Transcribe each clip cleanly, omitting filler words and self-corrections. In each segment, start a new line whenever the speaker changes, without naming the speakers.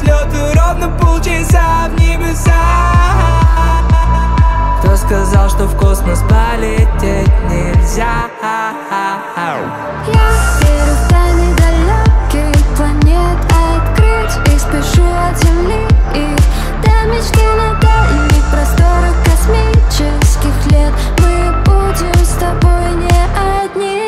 полету ровно полчаса в небеса. Кто сказал, что в космос полететь нельзя?
Я верю в тайны далеких планет открыть. И спешу от Земли и до мечты на дальних просторах космических лет. Мы будем с тобой не одни.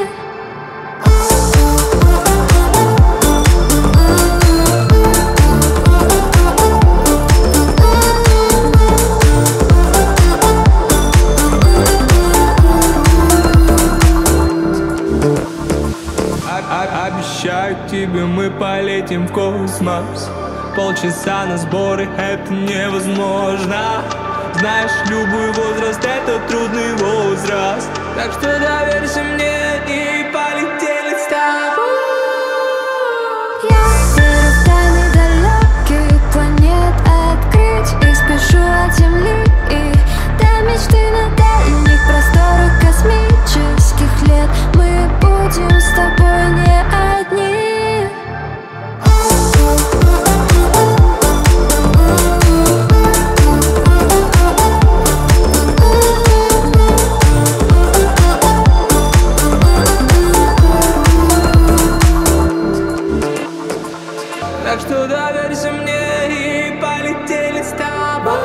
Обещаю тебе, мы полетим в космос. Полчаса на сборы, это невозможно. Знаешь, любой возраст — это трудный возраст. Так что доверься мне и полетели с тобой.
Я верю в тайны далеких планет открыть. И спешу от Земли и до мечты на дальних просторах космических лет. Мы будем с тобой не одни.
Так что доверься мне и полетели с тобой.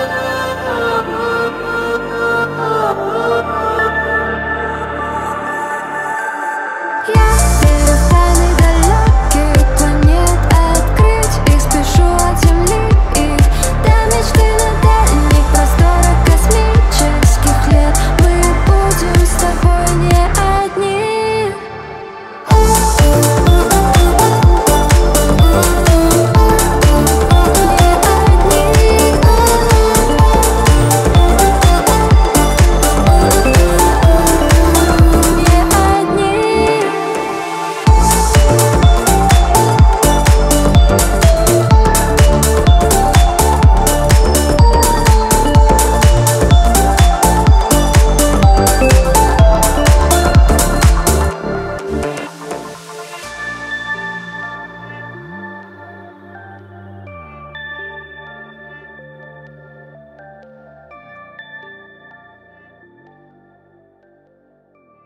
Я верю в тайны далеких планет открыть. И спешу от Земли и до мечты на дальних просторах космических лет. Мы будем с тобой не одни.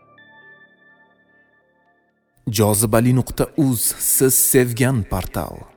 Jozibali.uz siz sevgan portal.